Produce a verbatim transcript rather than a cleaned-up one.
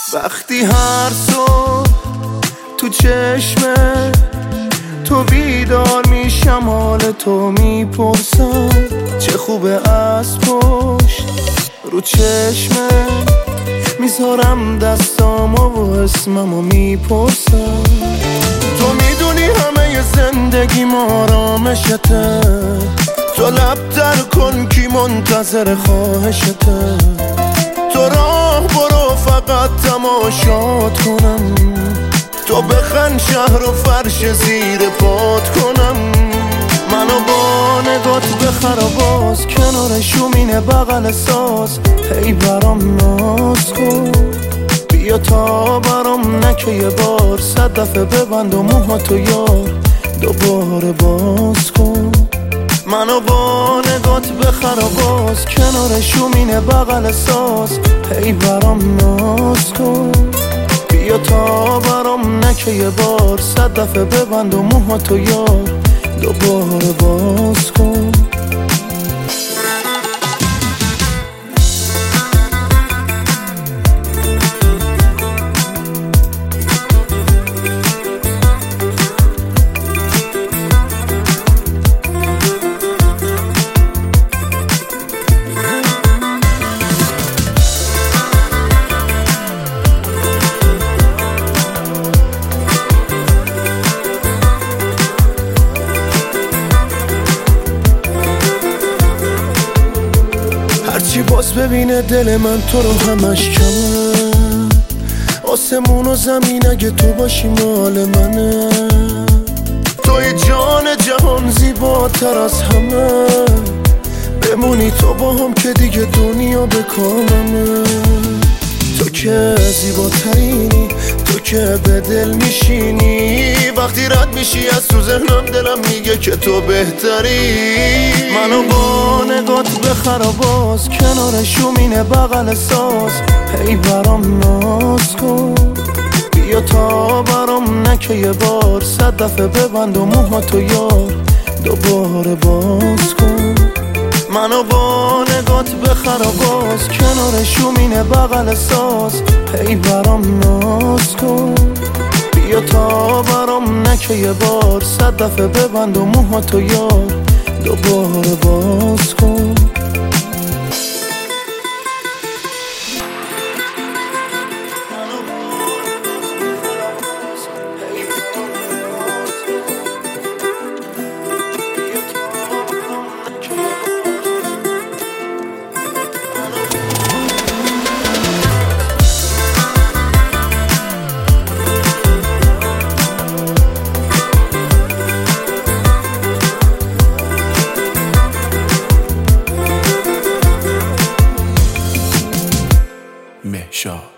وقتی هر صبح تو چشمه تو بیدار میشم، حال تو میپرسم چه خوبه. از پشت رو چشمه میذارم دستامو و اسممو میپرسم. تو میدونی همه زندگی آرامشته، تو لب در کن کی منتظر خواهشته. تو راه برو فقط تماشات کنم، تو بخند شهر و فرش زیر پات کنم. منو با نگات بخر و باز کنار شومینه بغل ساز، هی برام ناز کن. بیا تا برام نکه یه بار، صد دفعه ببند و موهاتو یار دوباره باز کن. منو با نگات بخر و باز کنار شومینه بغل ساز، هی برام ناز کن. بیا تا برام نکه یه بار، صد دفعه ببند و موهاتو یار دوباره باز کن. هرچی باز ببینه دل من تو رو همش کمه، آسمون و زمین اگه تو باشی مال منه. توی جان جهان زیباتر از همه، بمونی تو با هم که دیگه دنیا به کاممه. تو که زیباترینی، تو که به دل میشینی، وقتی رد میشی از تو ذهنم دلم میگه که تو بهتری. منو با نگات بخر و باز کنار شومینه بغل ساز، هی برام ناز کن. بیا تا برام نکه یه بار، صد دفعه ببند و موهاتو یار دوباره باز کن. منو با نگات بخر و باز کنار شومینه بغل ساز، هی برام ناز کن. بیا تا برام نکه یه بار، صد دفعه ببند و موهاتو یار دوباره باز کن. مهشاد.